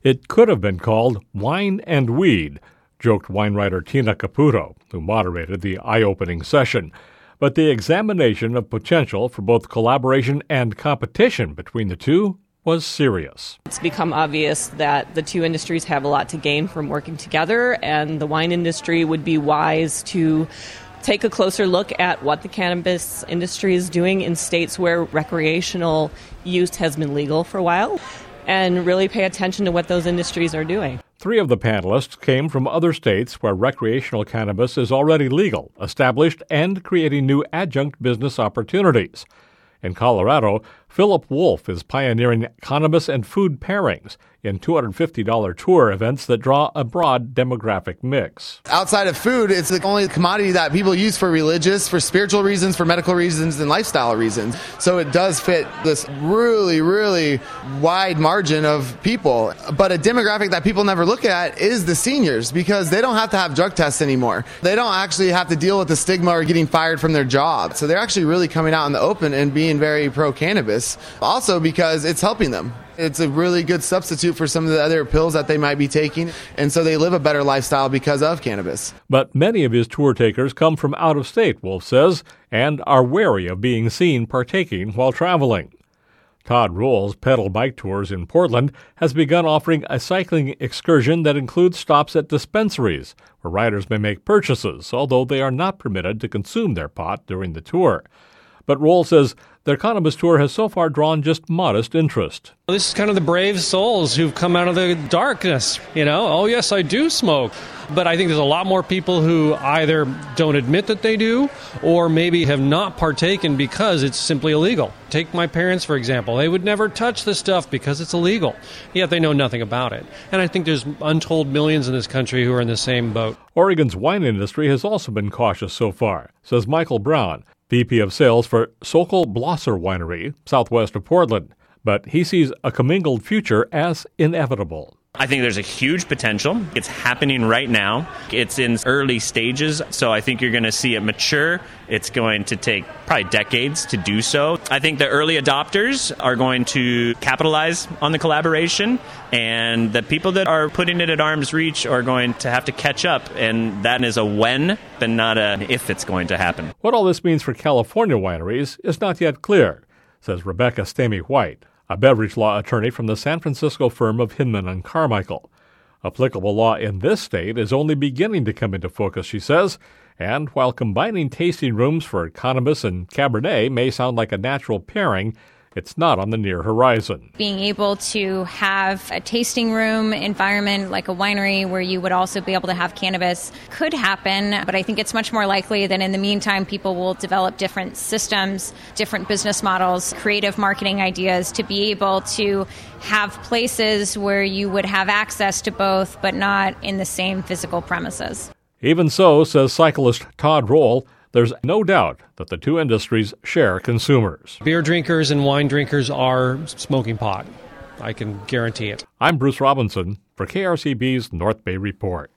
It could have been called Wine and Weed, joked wine writer Tina Caputo, who moderated the eye-opening session. But the examination of potential for both collaboration and competition between the two was serious. It's become obvious that the two industries have a lot to gain from working together, and the wine industry would be wise to take a closer look at what the cannabis industry is doing in states where recreational use has been legal for a while, and really pay attention to what those industries are doing. 3 of the panelists came from other states where recreational cannabis is already legal, established, and creating new adjunct business opportunities. In Colorado, Philip Wolf is pioneering cannabis and food pairings in $250 tour events that draw a broad demographic mix. Outside of food, it's the only commodity that people use for religious, for spiritual reasons, for medical reasons, and lifestyle reasons. So it does fit this really, really wide margin of people. But a demographic that people never look at is the seniors, because they don't have to have drug tests anymore. They don't actually have to deal with the stigma or getting fired from their job. So they're actually really coming out in the open and being very pro-cannabis. Also because it's helping them. It's a really good substitute for some of the other pills that they might be taking, and so they live a better lifestyle because of cannabis. But many of his tour takers come from out of state, Wolf says, and are wary of being seen partaking while traveling. Todd Rohl's pedal bike tours in Portland has begun offering a cycling excursion that includes stops at dispensaries, where riders may make purchases, although they are not permitted to consume their pot during the tour. But Rohl says their cannabis tour has so far drawn just modest interest. This is kind of the brave souls who've come out of the darkness, Oh, yes, I do smoke. But I think there's a lot more people who either don't admit that they do or maybe have not partaken because it's simply illegal. Take my parents, for example. They would never touch this stuff because it's illegal, yet they know nothing about it. And I think there's untold millions in this country who are in the same boat. Oregon's wine industry has also been cautious so far, says Michael Brown, VP of Sales for Sokol Blosser Winery, southwest of Portland. But he sees a commingled future as inevitable. I think there's a huge potential. It's happening right now. It's in early stages, so I think you're going to see it mature. It's going to take probably decades to do so. I think the early adopters are going to capitalize on the collaboration, and the people that are putting it at arm's reach are going to have to catch up, and that is a when, but not an if it's going to happen. What all this means for California wineries is not yet clear, says Rebecca Stamey-White, a beverage law attorney from the San Francisco firm of Hinman and Carmichael. Applicable law in this state is only beginning to come into focus, she says, and while combining tasting rooms for cannabis and Cabernet may sound like a natural pairing, it's not on the near horizon. Being able to have a tasting room environment like a winery where you would also be able to have cannabis could happen, but I think it's much more likely that in the meantime people will develop different systems, different business models, creative marketing ideas to be able to have places where you would have access to both but not in the same physical premises. Even so, says cyclist Todd Rohl, there's no doubt that the two industries share consumers. Beer drinkers and wine drinkers are smoking pot. I can guarantee it. I'm Bruce Robinson for KRCB's North Bay Report.